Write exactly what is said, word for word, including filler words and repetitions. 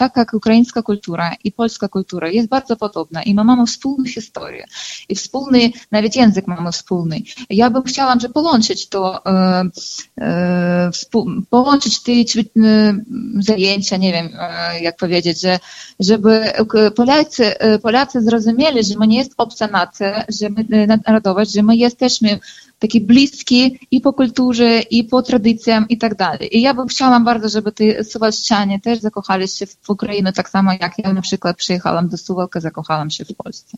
tak jak ukraińska kultura i polska kultura jest bardzo podobna i my mamy wspólną historię i wspólny, nawet język mamy wspólny. Ja bym chciała, żeby połączyć to, e, e, połączyć te zajęcia, nie wiem, e, jak powiedzieć, że, żeby Polacy, Polacy zrozumieli, że my nie jest obca nacja, że my narodowość, że my jesteśmy taki bliski i po kulturze, i po tradycjom i tak dalej. I ja bym chciała bardzo, żeby te suwalszczanie też zakochali się w Ukrainie, tak samo jak ja na przykład przyjechałam do Suwałka, zakochałam się w Polsce.